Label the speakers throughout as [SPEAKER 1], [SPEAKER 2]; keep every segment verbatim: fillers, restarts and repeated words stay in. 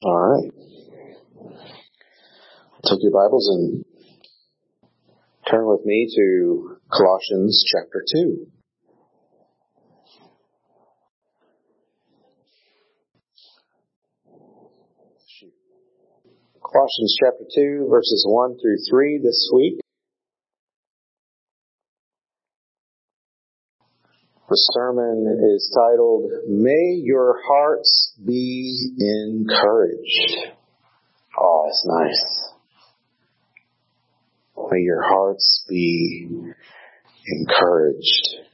[SPEAKER 1] All right. Take your Bibles and turn with me to Colossians chapter two. Colossians chapter two, verses one through three this week. The sermon is titled, May Your Hearts Be Encouraged. Oh, that's nice. May your hearts be encouraged.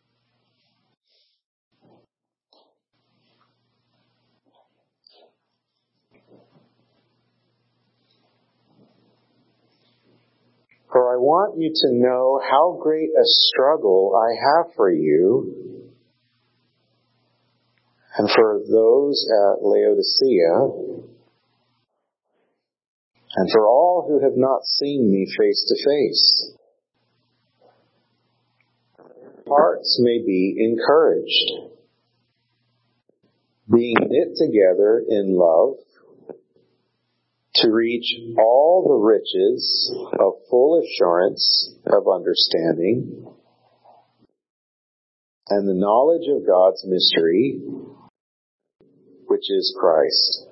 [SPEAKER 1] For I want you to know how great a struggle I have for you and for those at Laodicea and for all who have not seen me face to face. Hearts may be encouraged, being knit together in love, to reach all the riches of full assurance of understanding and the knowledge of God's mystery, which is Christ,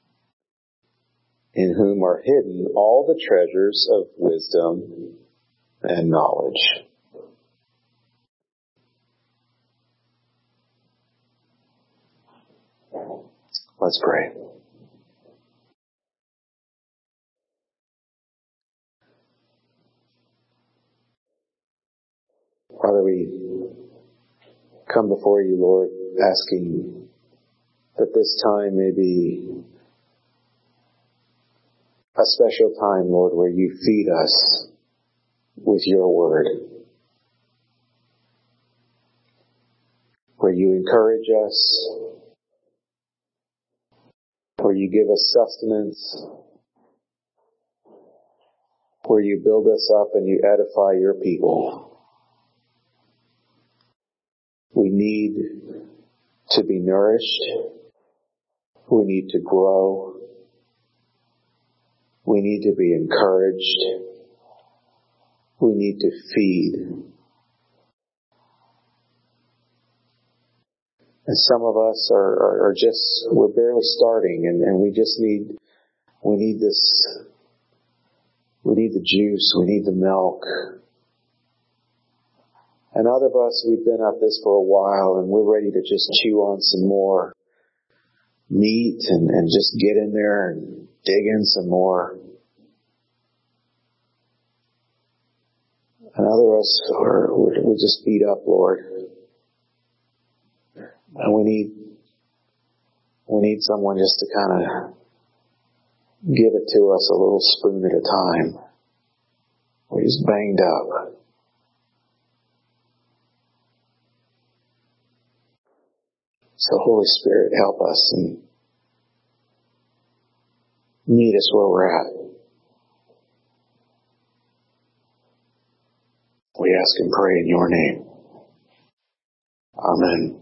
[SPEAKER 1] in whom are hidden all the treasures of wisdom and knowledge. Let's pray. Father, we come before you, Lord, asking that this time may be a special time, Lord, where you feed us with your word, where you encourage us, where you give us sustenance, where you build us up and you edify your people. We need to be nourished. We need to grow. We need to be encouraged. We need to feed. And some of us are, are, are just, we're barely starting and, and we just need, we need this, we need the juice, we need the milk. And other of us, we've been at this for a while and we're ready to just chew on some more meat and, and just get in there and dig in some more. And other of us, are, we're, we're just beat up, Lord. And we need, we need someone just to kind of give it to us a little spoon at a time. We're just banged up. So Holy Spirit, help us and meet us where we're at. We ask and pray in your name. Amen.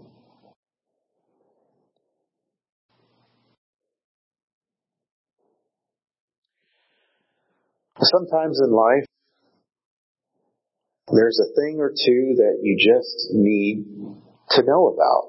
[SPEAKER 1] Sometimes in life, there's a thing or two that you just need to know about.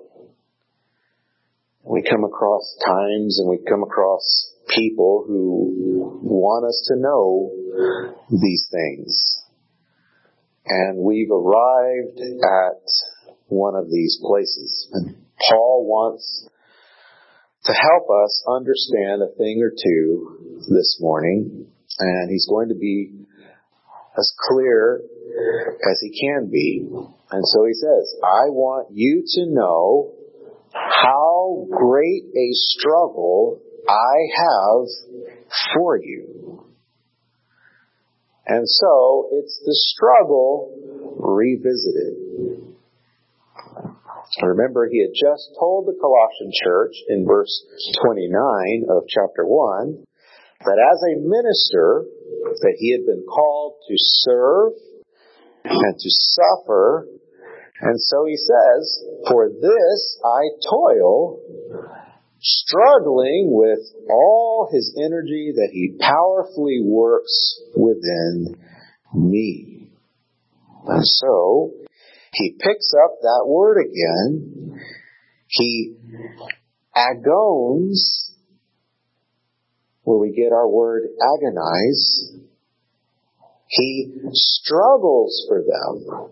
[SPEAKER 1] We come across times and we come across people who want us to know these things. And we've arrived at one of these places. And Paul wants to help us understand a thing or two this morning. And he's going to be as clear as he can be. And so he says, I want you to know how great a struggle I have for you. And so it's the struggle revisited. Remember, he had just told the Colossian church in verse twenty-nine of chapter one that as a minister that he had been called to serve and to suffer. And so he says, for this I toil struggling with all his energy that he powerfully works within me. And so, he picks up that word again. He agones, where we get our word agonize. He struggles for them.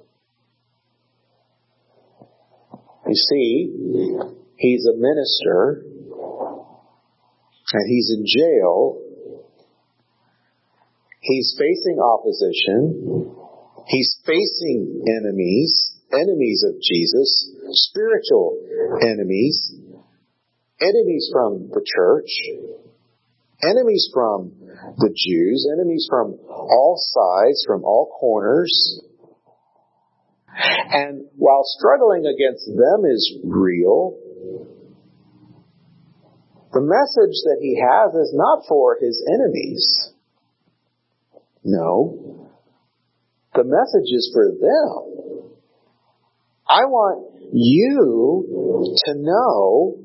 [SPEAKER 1] You see, he's a minister, and he's in jail. He's facing opposition. He's facing enemies, enemies of Jesus, spiritual enemies, enemies from the church, enemies from the Jews, enemies from all sides, from all corners. And while struggling against them is real, the message that he has is not for his enemies. No. The message is for them. I want you to know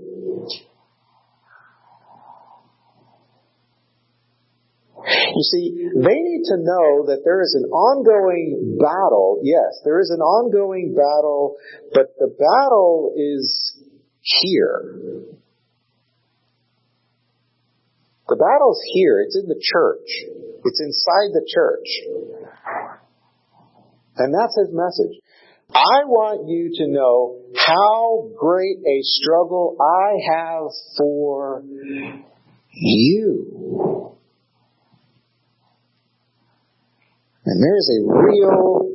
[SPEAKER 1] You see, they need to know that there is an ongoing battle. Yes, there is an ongoing battle, but the battle is here. The battle's here. It's in the church. It's inside the church. And that's his message. I want you to know how great a struggle I have for you. And there is a real...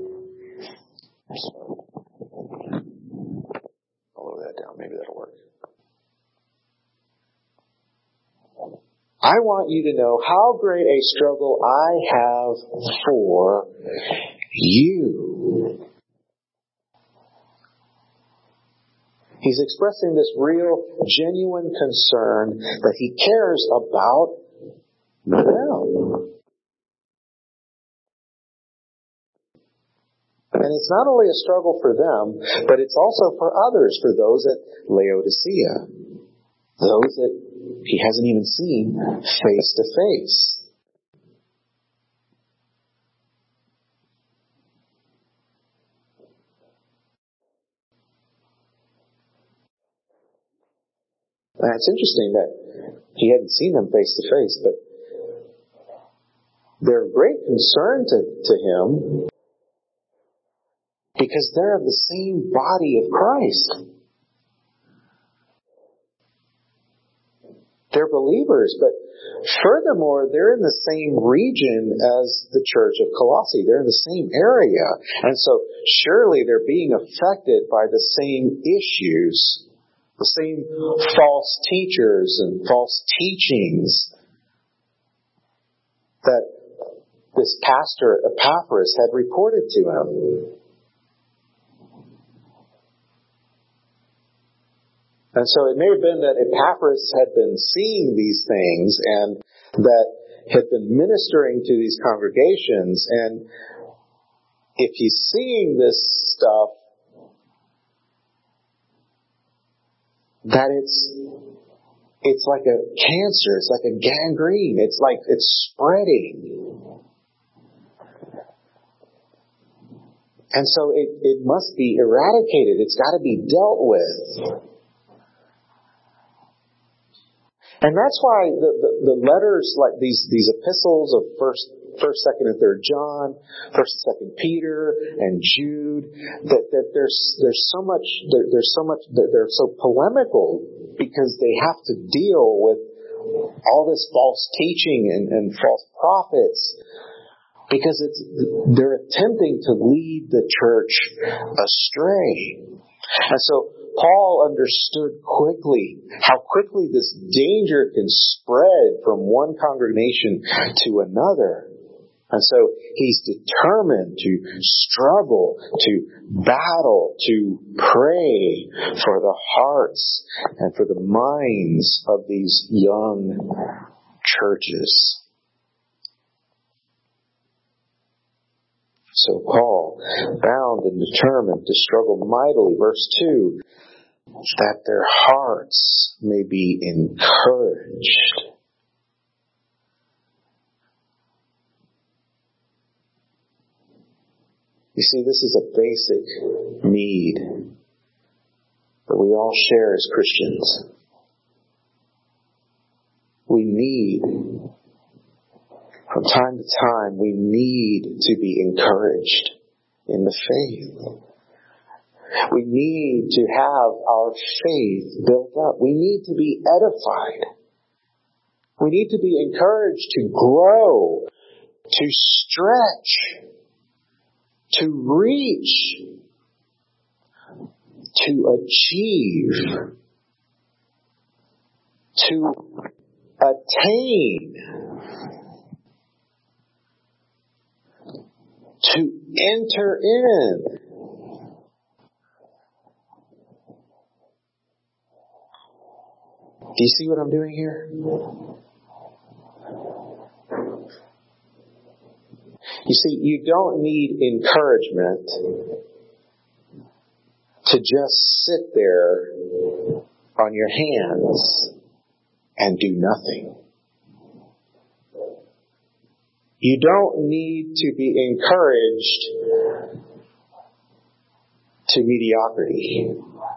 [SPEAKER 1] I'll lower that down. Maybe that'll work. I want you to know how great a struggle I have for you. He's expressing this real, genuine concern that he cares about them. And it's not only a struggle for them, but it's also for others, for those at Laodicea. Those that he hasn't even seen face to face. Now, it's interesting that he hadn't seen them face to face, but they're of great concern to, to him because they're of the same body of Christ. They're believers, but furthermore, they're in the same region as the church of Colossae. They're in the same area. And so surely they're being affected by the same issues, the same false teachers and false teachings that this pastor Epaphras had reported to him. And so it may have been that Epaphras had been seeing these things and that had been ministering to these congregations. And if he's seeing this stuff, that it's it's like a cancer, it's like a gangrene, it's like it's spreading. And so it, it must be eradicated. It's got to be dealt with. And that's why the, the, the letters, like these, these epistles of first, first, second, and third John, first and second Peter, and Jude, that, that there's, there's so much, there, there's so much, they're so polemical because they have to deal with all this false teaching and, and false prophets because it's, they're attempting to lead the church astray. And so, Paul understood quickly how quickly this danger can spread from one congregation to another. And so he's determined to struggle, to battle, to pray for the hearts and for the minds of these young churches. So Paul, bound and determined to struggle mightily, verse two, that their hearts may be encouraged. You see, this is a basic need that we all share as Christians. We need, from time to time, we need to be encouraged in the faith. We need to have our faith built up. We need to be edified. We need to be encouraged to grow, to stretch, to reach, to achieve, to attain, to enter in. Do you see what I'm doing here? You see, you don't need encouragement to just sit there on your hands and do nothing. You don't need to be encouraged to mediocrity.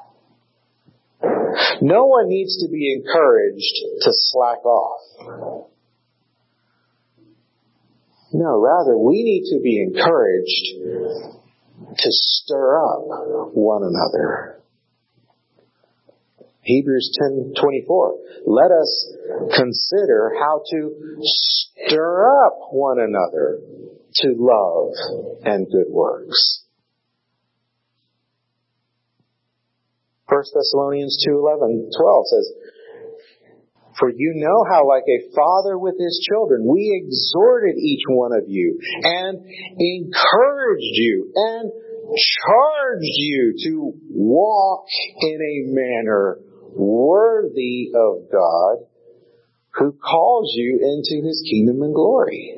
[SPEAKER 1] No one needs to be encouraged to slack off. No, rather, we need to be encouraged to stir up one another. Hebrews ten twenty-four. Let us consider how to stir up one another to love and good works. First Thessalonians two eleven twelve says, for you know how, like a father with his children, we exhorted each one of you and encouraged you and charged you to walk in a manner worthy of God, who calls you into his kingdom and glory.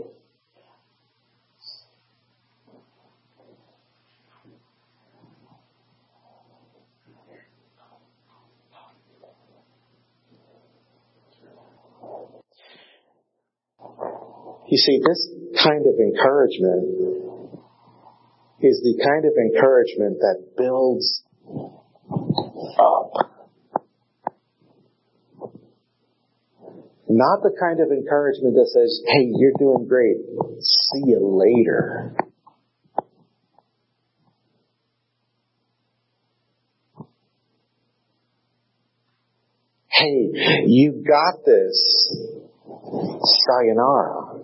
[SPEAKER 1] You see, this kind of encouragement is the kind of encouragement that builds up. Not the kind of encouragement that says, hey, you're doing great. See you later. Hey, you got this. Sayonara.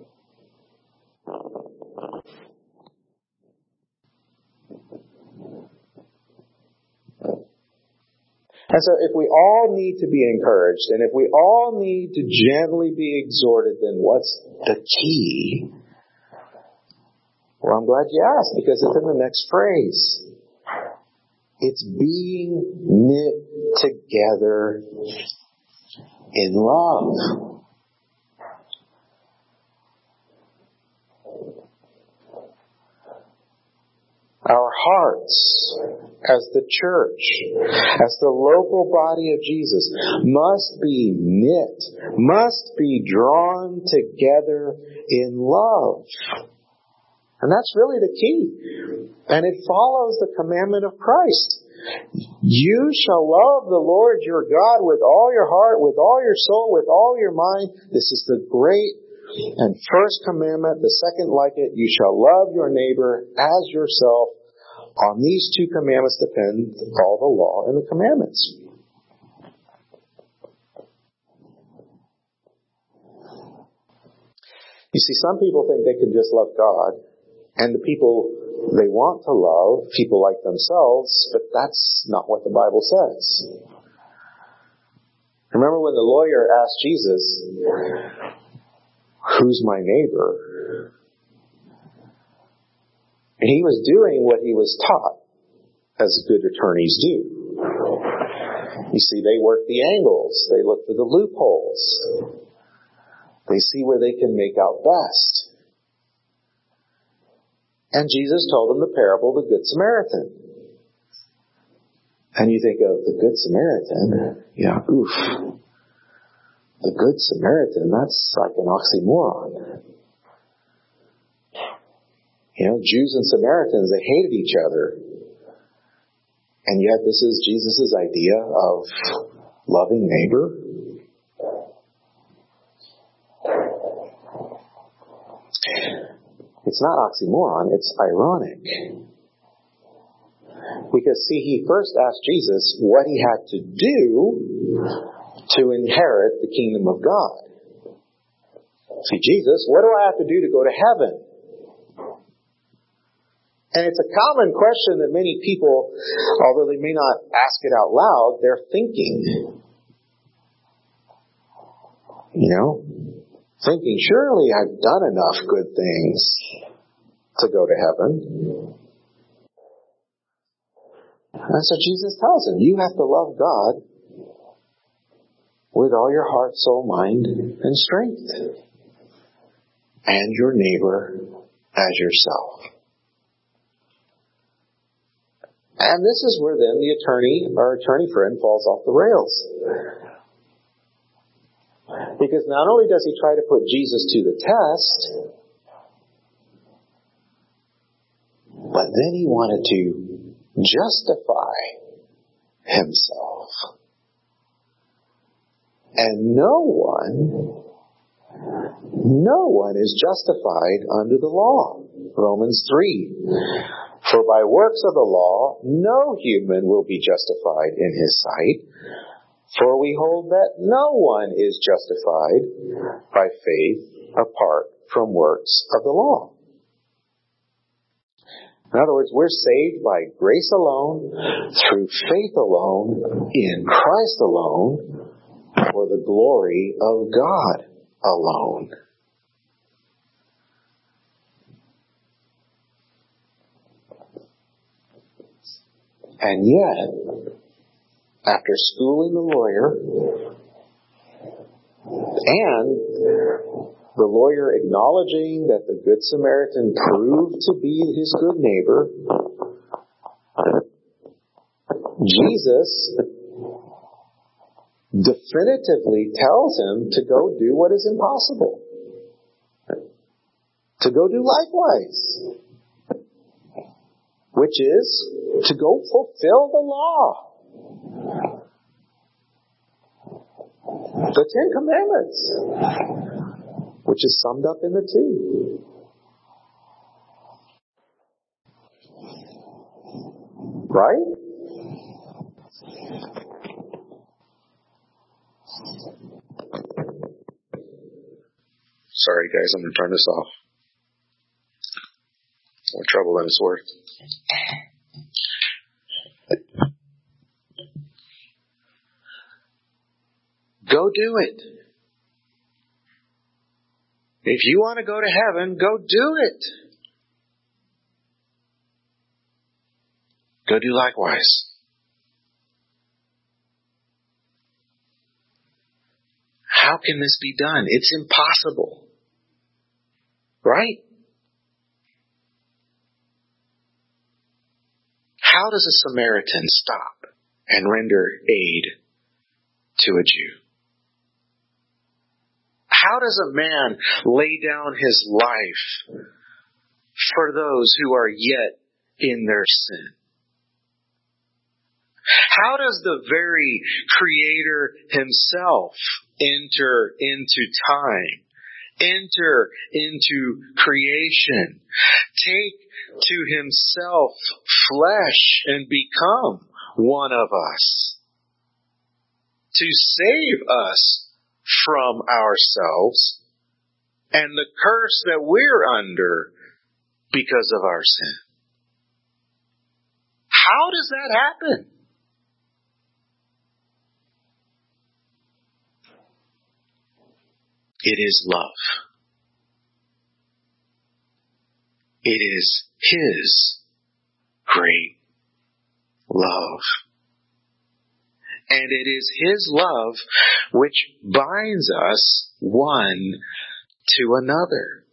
[SPEAKER 1] And so if we all need to be encouraged, and if we all need to gently be exhorted, then what's the key? Well, I'm glad you asked, because it's in the next phrase. It's being knit together in love. Our hearts, as the church, as the local body of Jesus, must be knit, must be drawn together in love. And that's really the key. And it follows the commandment of Christ. You shall love the Lord your God with all your heart, with all your soul, with all your mind. This is the great and first commandment. The second like it, you shall love your neighbor as yourself. On these two commandments depend all the law and the commandments. You see, some people think they can just love God, and the people they want to love, people like themselves, but that's not what the Bible says. Remember when the lawyer asked Jesus, who's my neighbor? And he was doing what he was taught, as good attorneys do. You see, they work the angles. They look for the loopholes. They see where they can make out best. And Jesus told them the parable of the Good Samaritan. And you think of the Good Samaritan. Yeah, oof. The Good Samaritan, that's like an oxymoron. You know, Jews and Samaritans, they hated each other. And yet this is Jesus' idea of loving neighbor. It's not oxymoron, it's ironic. Because see, he first asked Jesus what he had to do to inherit the kingdom of God. See, Jesus, what do I have to do to go to heaven? And it's a common question that many people, although they may not ask it out loud, they're thinking. You know? Thinking, surely I've done enough good things to go to heaven. And so Jesus tells him, you have to love God with all your heart, soul, mind, and strength. And your neighbor as yourself. And this is where then the attorney, our attorney friend, falls off the rails. Because not only does he try to put Jesus to the test, but then he wanted to justify himself. And no one, no one is justified under the law. Romans three. For by works of the law, no human will be justified in his sight. For we hold that no one is justified by faith apart from works of the law. In other words, we're saved by grace alone, through faith alone, in Christ alone, for the glory of God alone. And yet, after schooling the lawyer, and the lawyer acknowledging that the Good Samaritan proved to be his good neighbor, Jesus definitively tells him to go do what is impossible. To go do likewise. Which is to go fulfill the law. The Ten Commandments, which is summed up in the two. Right? Sorry guys, I'm going to turn this off. More trouble than it's worth. Go do it. If you want to go to heaven, go do it. Go do likewise. How can this be done? It's impossible. Right? How does a Samaritan stop and render aid to a Jew? How does a man lay down his life for those who are yet in their sin? How does the very Creator himself enter into time, enter into creation, take to himself flesh and become one of us, to save us from ourselves and the curse that we're under because of our sin? How does that happen? It is love. It is His great love. And it is His love which binds us one to another.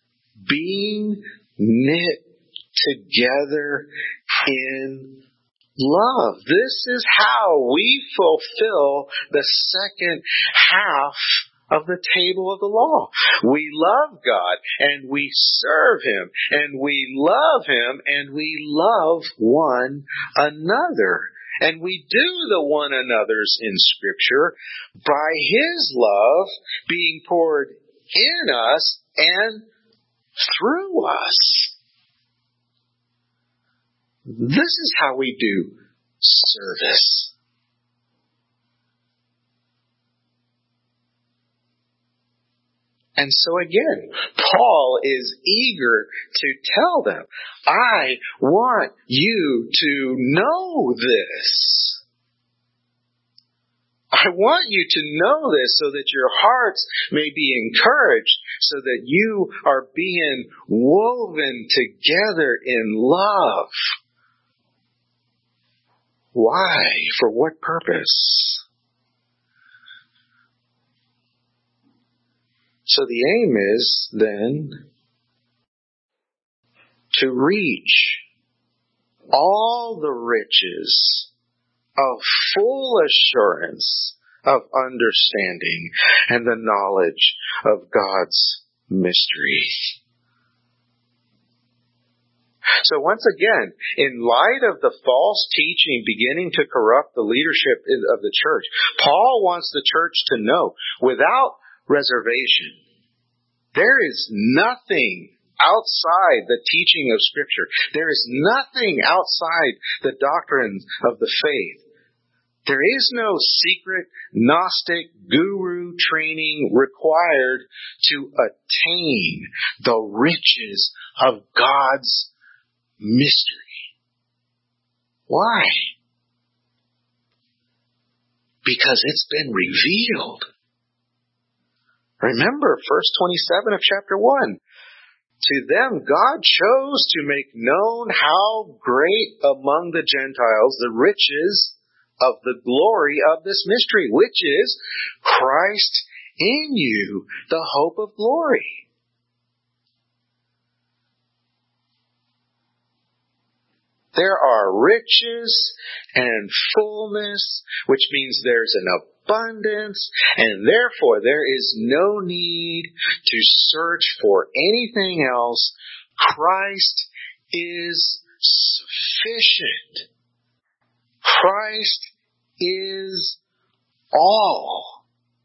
[SPEAKER 1] Being knit together in love. This is how we fulfill the second half of the table of the law. We love God and we serve Him and we love Him and we love one another. And we do the one another's in Scripture by His love being poured in us and through us. This is how we do service. And so again, Paul is eager to tell them, I want you to know this. I want you to know this so that your hearts may be encouraged, so that you are being woven together in love. Why? For what purpose? So the aim is then to reach all the riches of full assurance of understanding and the knowledge of God's mystery. So once again, in light of the false teaching beginning to corrupt the leadership of the church, Paul wants the church to know, without reservation, there is nothing outside the teaching of Scripture. There is nothing outside the doctrines of the faith. There is no secret Gnostic guru training required to attain the riches of God's mystery. Why? Because it's been revealed. Remember verse twenty-seven of chapter one. To them God chose to make known how great among the Gentiles the riches of the glory of this mystery, which is Christ in you, the hope of glory. There are riches and fullness, which means there's an abundance, and therefore there is no need to search for anything else. Christ is sufficient. Christ is all.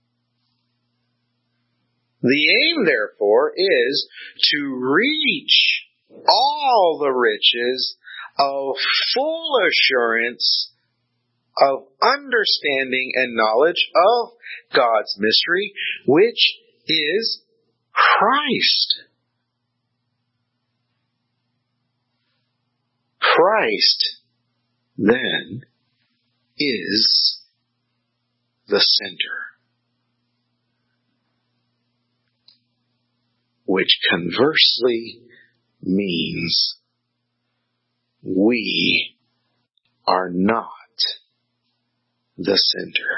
[SPEAKER 1] The aim, therefore, is to reach all the riches of full assurance of understanding and knowledge of God's mystery, which is Christ. Christ, then, is the center, which conversely means we are not the center.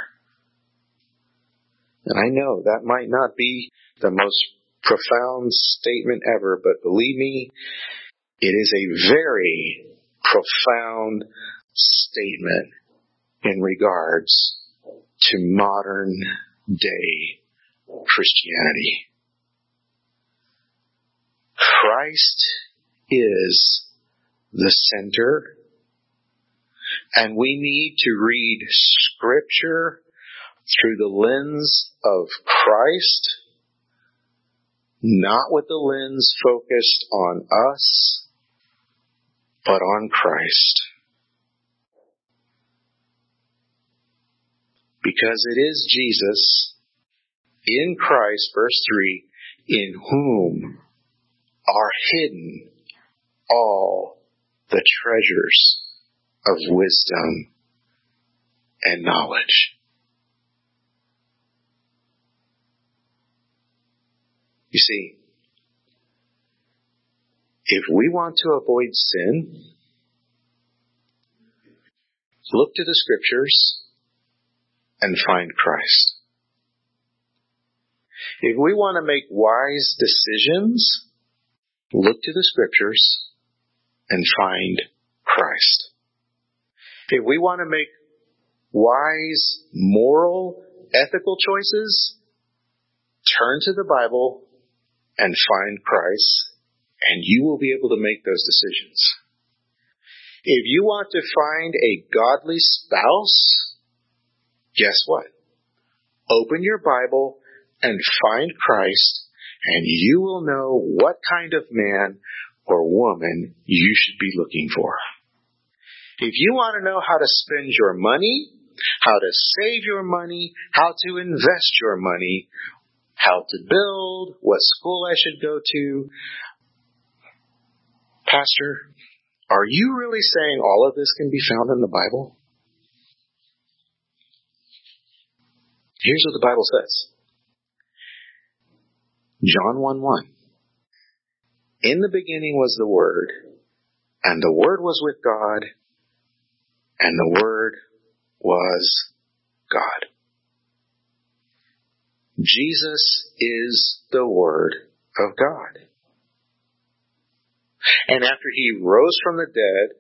[SPEAKER 1] And I know that might not be the most profound statement ever, but believe me, it is a very profound statement in regards to modern day Christianity. Christ is the center, and we need to read Scripture through the lens of Christ, not with the lens focused on us, but on Christ. Because it is Jesus, in Christ, verse three, in whom are hidden all the treasures of wisdom and knowledge. You see, if we want to avoid sin, look to the Scriptures and find Christ. If we want to make wise decisions, look to the Scriptures and find Christ. If we want to make wise, moral, ethical choices, turn to the Bible and find Christ, and you will be able to make those decisions. If you want to find a godly spouse, guess what? Open your Bible and find Christ, and you will know what kind of man or woman you should be looking for. If you want to know how to spend your money, how to save your money, how to invest your money, how to build, what school I should go to, Pastor, are you really saying all of this can be found in the Bible? Here's what the Bible says. John one one. In the beginning was the Word, and the Word was with God, and the Word was God. Jesus is the Word of God. And after he rose from the dead,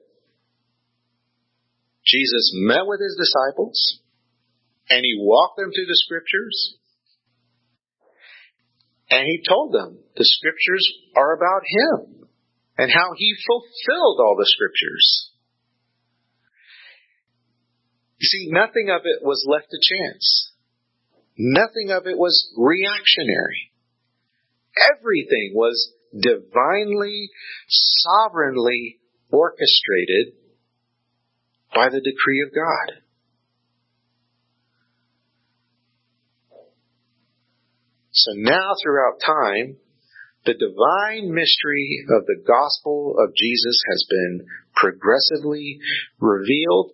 [SPEAKER 1] Jesus met with his disciples, and he walked them through the Scriptures, and he told them the Scriptures are about him and how he fulfilled all the Scriptures. You see, nothing of it was left to chance. Nothing of it was reactionary. Everything was divinely, sovereignly orchestrated by the decree of God. So now, throughout time, the divine mystery of the gospel of Jesus has been progressively revealed.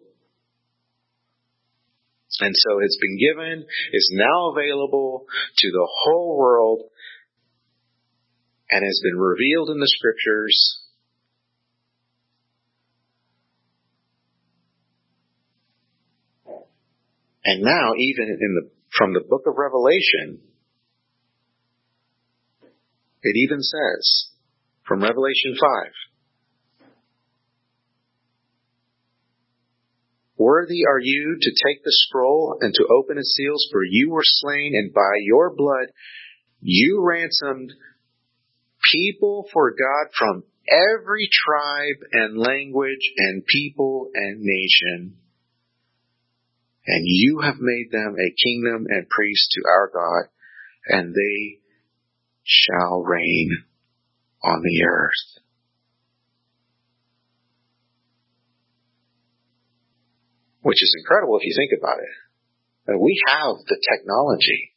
[SPEAKER 1] And so it's been given, is now available to the whole world, and has been revealed in the Scriptures. And now, even in the from the book of Revelation, it even says, from Revelation five, worthy are you to take the scroll and to open its seals, for you were slain, and by your blood you ransomed people for God from every tribe and language and people and nation. And you have made them a kingdom and priests to our God, and they shall reign on the earth. Which is incredible if you think about it. That we have the technology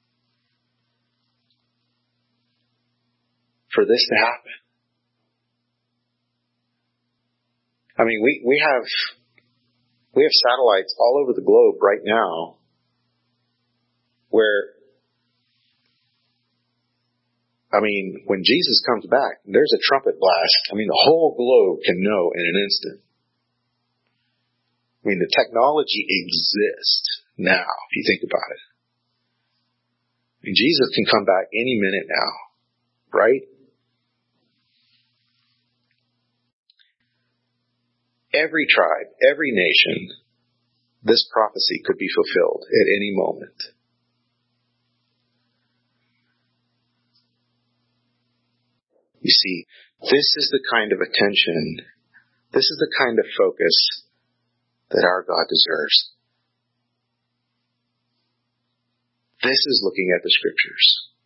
[SPEAKER 1] for this to happen. I mean, we, we have we have satellites all over the globe right now where, I mean, when Jesus comes back, there's a trumpet blast. I mean, the whole globe can know in an instant. I mean, the technology exists now, if you think about it. I mean, Jesus can come back any minute now, right? Every tribe, every nation, this prophecy could be fulfilled at any moment. You see, this is the kind of attention, this is the kind of focus that our God deserves. This is looking at the Scriptures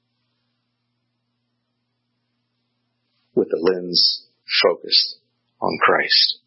[SPEAKER 1] with the lens focused on Christ.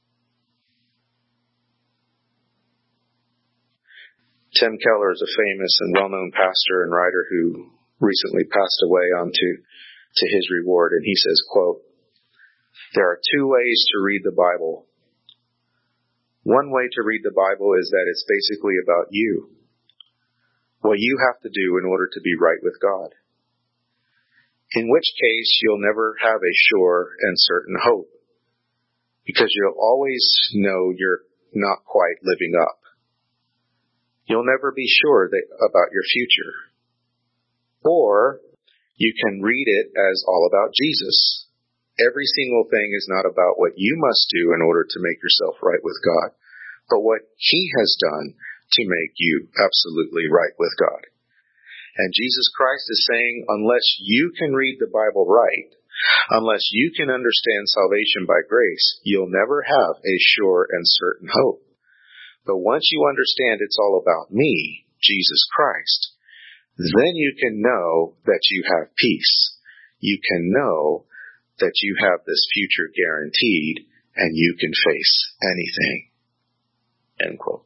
[SPEAKER 1] Tim Keller is a famous and well-known pastor and writer who recently passed away on to, to his reward, and he says, quote, "There are two ways to read the Bible. One way to read the Bible is that it's basically about you, what you have to do in order to be right with God, in which case you'll never have a sure and certain hope, because you'll always know you're not quite living up. You'll never be sure that, about your future. Or you can read it as all about Jesus. Every single thing is not about what you must do in order to make yourself right with God, but what He has done to make you absolutely right with God. And Jesus Christ is saying, unless you can read the Bible right, unless you can understand salvation by grace, you'll never have a sure and certain hope. But once you understand it's all about me, Jesus Christ, then you can know that you have peace. You can know that you have this future guaranteed, and you can face anything. End quote.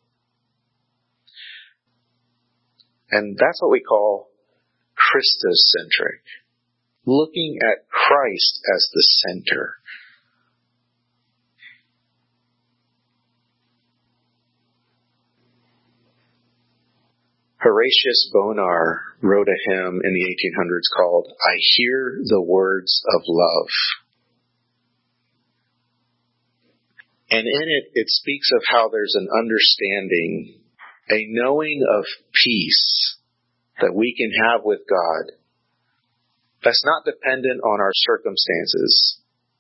[SPEAKER 1] And that's what we call Christocentric. Looking at Christ as the center. Horatius Bonar wrote a hymn in the eighteen hundreds called, "I Hear the Words of Love." And in it, it speaks of how there's an understanding, a knowing of peace that we can have with God that's not dependent on our circumstances.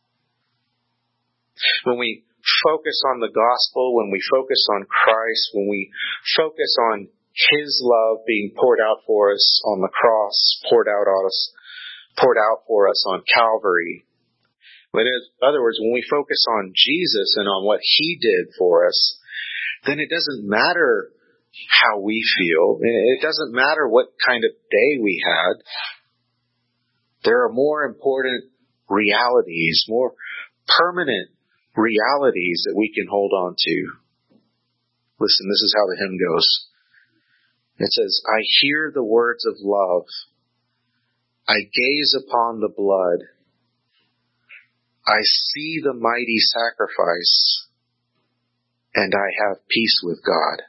[SPEAKER 1] When we focus on the gospel, when we focus on Christ, when we focus on His love being poured out for us on the cross, poured out on us, poured out for us on Calvary. But in other words, when we focus on Jesus and on what He did for us, then it doesn't matter how we feel. It doesn't matter what kind of day we had. There are more important realities, more permanent realities that we can hold on to. Listen, this is how the hymn goes. It says, I hear the words of love. I gaze upon the blood. I see the mighty sacrifice, and I have peace with God.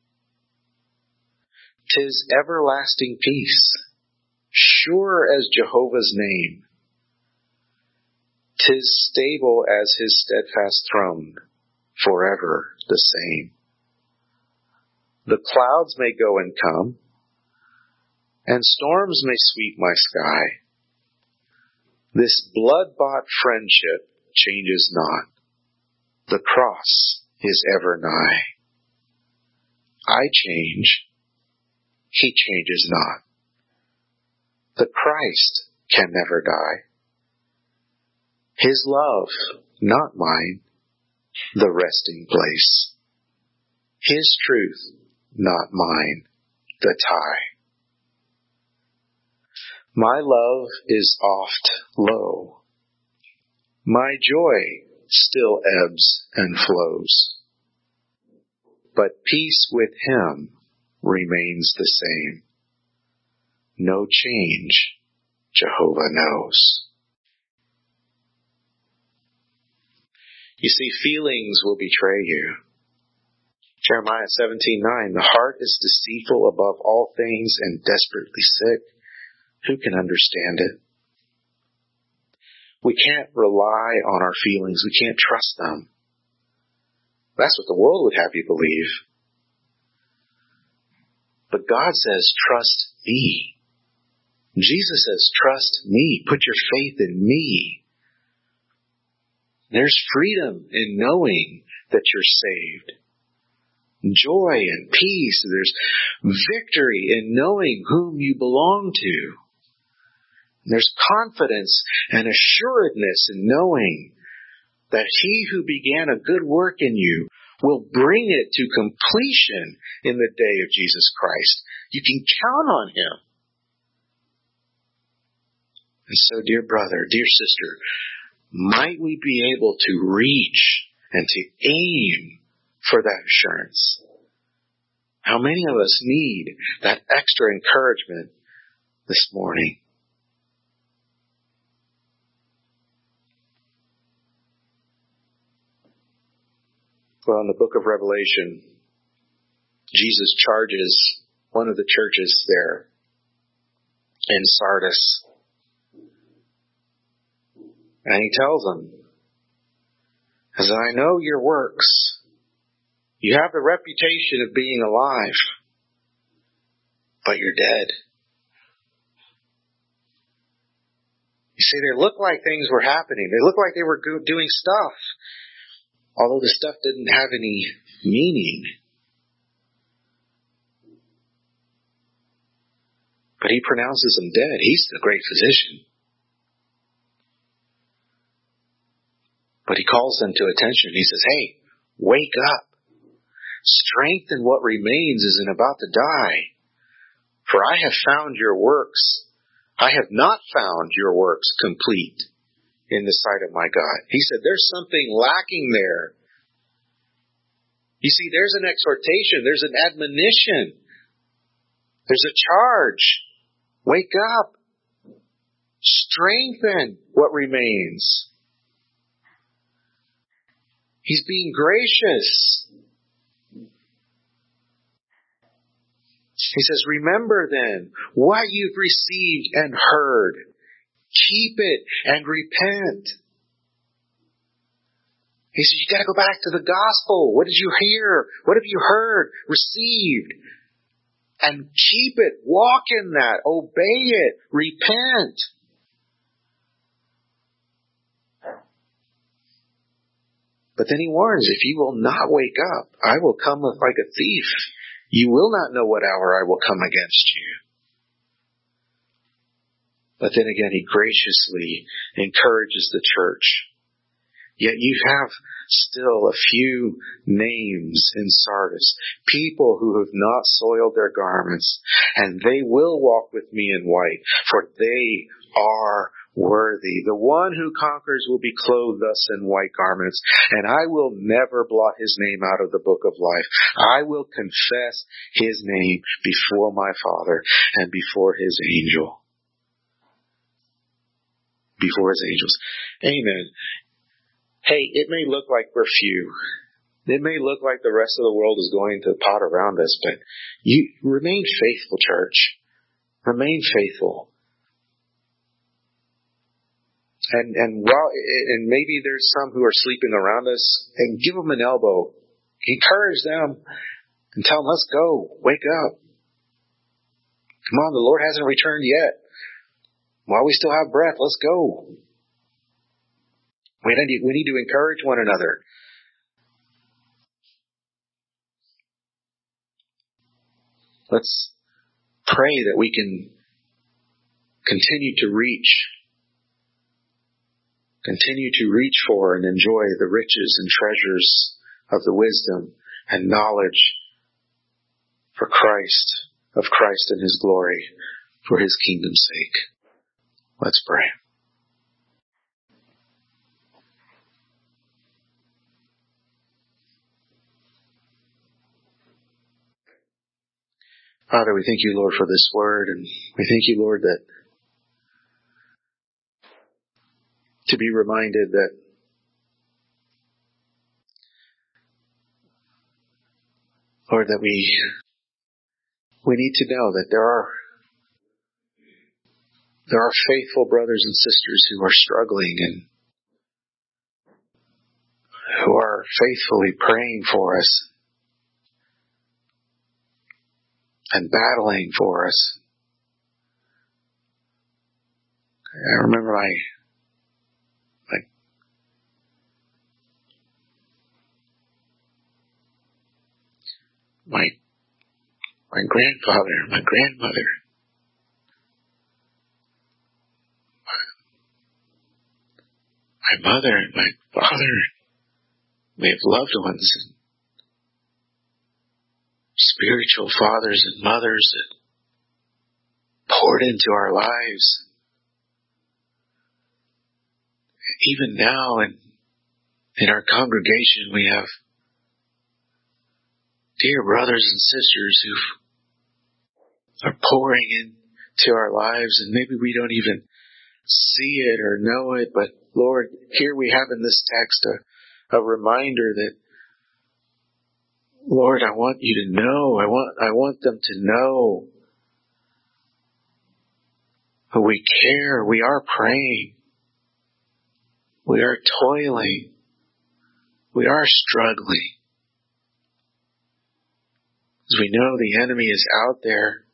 [SPEAKER 1] 'Tis everlasting peace, sure as Jehovah's name. 'Tis stable as His steadfast throne, forever the same. The clouds may go and come, and storms may sweep my sky. This blood-bought friendship changes not. The cross is ever nigh. I change, He changes not. The Christ can never die. His love, not mine, the resting place. His truth, not mine, the tie. My love is oft low. My joy still ebbs and flows. But peace with Him remains the same. No change, Jehovah knows. You see, feelings will betray you. Jeremiah seventeen nine, the heart is deceitful above all things and desperately sick. Who can understand it? We can't rely on our feelings. We can't trust them. That's what the world would have you believe. But God says, trust me. Jesus says, trust me. Put your faith in me. There's freedom in knowing that you're saved. Joy and peace. There's victory in knowing whom you belong to. There's confidence and assuredness in knowing that He who began a good work in you will bring it to completion in the day of Jesus Christ. You can count on Him. And so, dear brother, dear sister, might we be able to reach and to aim for that assurance? How many of us need that extra encouragement this morning? Well, in the book of Revelation, Jesus charges one of the churches there in Sardis. And He tells them, as I know your works, you have the reputation of being alive, but you're dead. You see, they look like things were happening. They look like they were doing stuff. Although the stuff didn't have any meaning. But he pronounces them dead. He's the great physician. But he calls them to attention. He says, hey, wake up. Strengthen what remains is about to die. For I have found your works. I have not found your works complete in the sight of my God. He said, there's something lacking there. You see, there's an exhortation. There's an admonition. There's a charge. Wake up. Strengthen what remains. He's being gracious. He says, remember then what you've received and heard. Keep it and repent. He says, you got to go back to the gospel. What did you hear? What have you heard? Received. And keep it. Walk in that. Obey it. Repent. But then he warns, if you will not wake up, I will come like a thief. You will not know what hour I will come against you. But then again, he graciously encourages the church. Yet you have still a few names in Sardis, people who have not soiled their garments, and they will walk with me in white, for they are worthy. The one who conquers will be clothed thus in white garments, and I will never blot his name out of the book of life. I will confess his name before my Father and before his angel. Before his angels. Amen. Hey, it may look like we're few. It may look like the rest of the world is going to pot around us, but you remain faithful, church. Remain faithful. And and while and maybe there's some who are sleeping around us, and give them an elbow. Encourage them and tell them, let's go. Wake up. Come on, the Lord hasn't returned yet. While we still have breath, let's go. We need, we need to encourage one another. Let's pray that we can continue to reach, continue to reach for and enjoy the riches and treasures of the wisdom and knowledge for Christ, of Christ and His glory, for His kingdom's sake. Let's pray. Father, we thank you, Lord, for this word, and we thank you, Lord, that to be reminded that Lord, that we we need to know that there are there are faithful brothers and sisters who are struggling and who are faithfully praying for us and battling for us. I remember my my my my grandfather, my grandmother, my mother and my father. We have loved ones and spiritual fathers and mothers that poured into our lives. Even now in, in our congregation, we have dear brothers and sisters who are pouring into our lives, and maybe we don't even see it or know it, but Lord, here we have in this text a, a reminder that, Lord, I want you to know, I want, I want them to know that we care, we are praying, we are toiling, we are struggling. As we know the enemy is out there.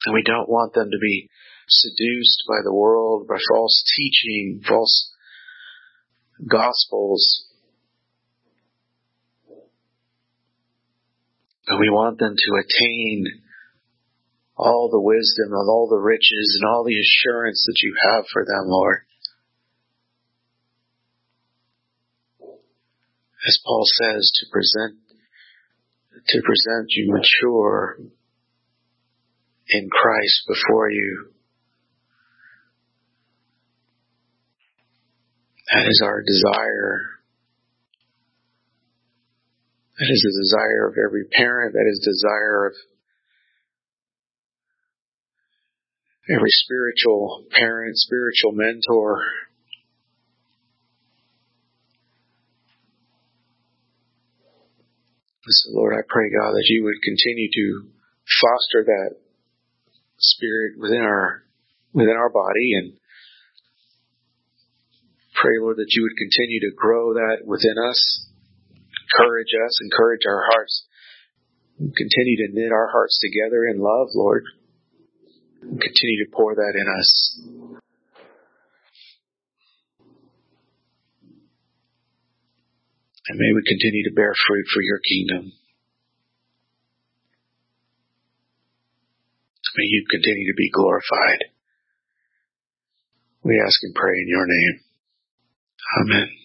[SPEAKER 1] And we don't want them to be seduced by the world, by false teaching, false gospels. But we want them to attain all the wisdom and all the riches and all the assurance that you have for them, Lord. As Paul says, to present, to present you mature in Christ before you. That is our desire. That is the desire of every parent. That is the desire of every spiritual parent, spiritual mentor. So Lord, I pray, God, that you would continue to foster that spirit within our within our body, and pray, Lord, that you would continue to grow that within us, encourage us, encourage our hearts, continue to knit our hearts together in love, Lord, and continue to pour that in us. And may we continue to bear fruit for your kingdom. May you continue to be glorified. We ask and pray in your name. Amen.